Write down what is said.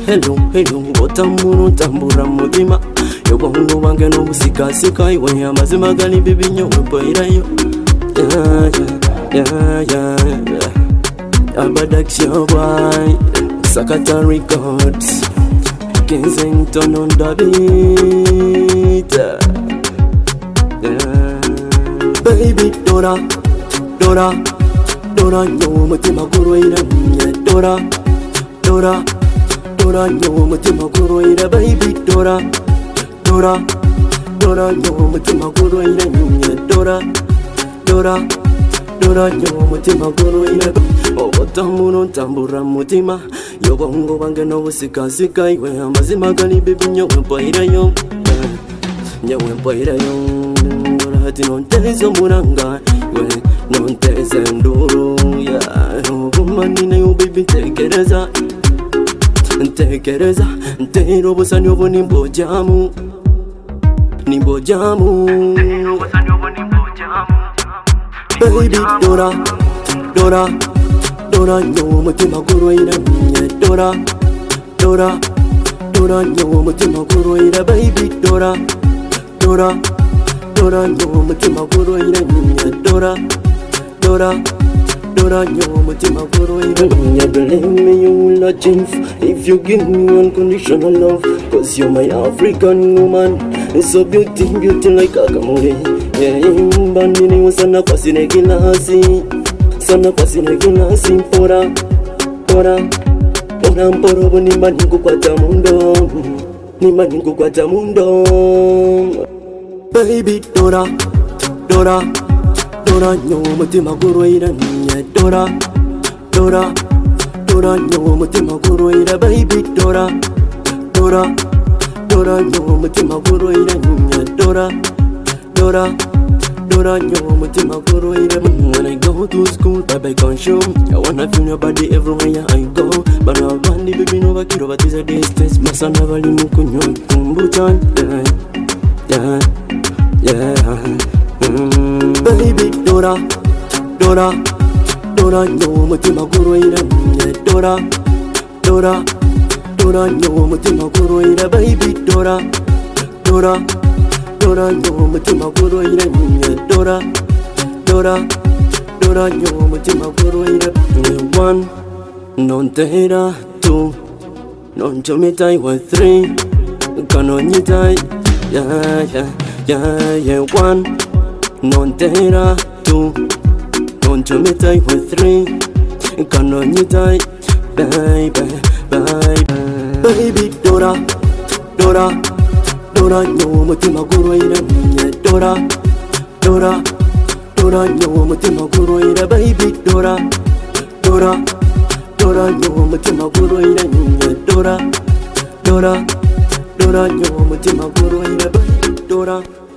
hello hello otamuno tambura mutima yobongo bange no musikasika iwe amazima gani bibi nyowe boirayo Abadaction boy Sakata Records Kensington on the beat Baby Dora Dora Dora nyo mutima kuroira Dora Dora Dora nyo mutima kuroira Baby Dora Dora Dora nyo mutima kuroira Dora Dora Dora nyo mutima kuroira Otamuno tambura mutima Yobongo bange no busikasika iwe amazima gani bibi nyowe boirayo Nyowe boirayo Dora hati nontezo muranga Iwe nonteze nduru Ogumanine yo bibi tekereza Tekereza Nterobosa nyobo nimbo jamu Nimbo jamu Baby Dora Dora Dora nyo mutima kuroira Dora Dora Dora nyo mutima kuroira Baby Dora Dora Dora nyo mutima kuroira Dora Dora Dora nyo mutima kuroira You believe me you will not change If you give me unconditional love Cause you're my African woman It's so beauty like akamure Mbandini usana kwa sine kilasi Sana kwa sine kilasi Pora Pora Pora mporobo nimba ningu kwa tamundo Nimba ningu kwa tamundo Baby Dora Dora Dora nyo mutima kuroira Dora Dora Dora nyo mutima kuroira Baby Dora Dora Dora nyo mutima kuroira Dora Dora Dora nyo mutima kuroira When I go to school, baby can't show I wanna feel your body everywhere I go But now bandi baby no bakiro but is a distance Masana bali mukunyo kumbuchan Baby Dora Dora Dora nyo mutima kuroira Dora Dora Dora nyo mutima kuroira Baby Dora Dora Dora nyo mutima kuroira Dora Dora Dora nyo mutima kuroira 1 non tehera 2 non chomitai wa 3 kanonyitai yeah 1 non tehera 2 non chomitai wa 3 kanonyitai baby Dora Dora Dora nyo mutima kuroira Dora Dora Dora nyo mutima kuroira Baby Dora Dora Dora nyo mutima kuroira Dora Dora Dora nyo mutima kuroira Dora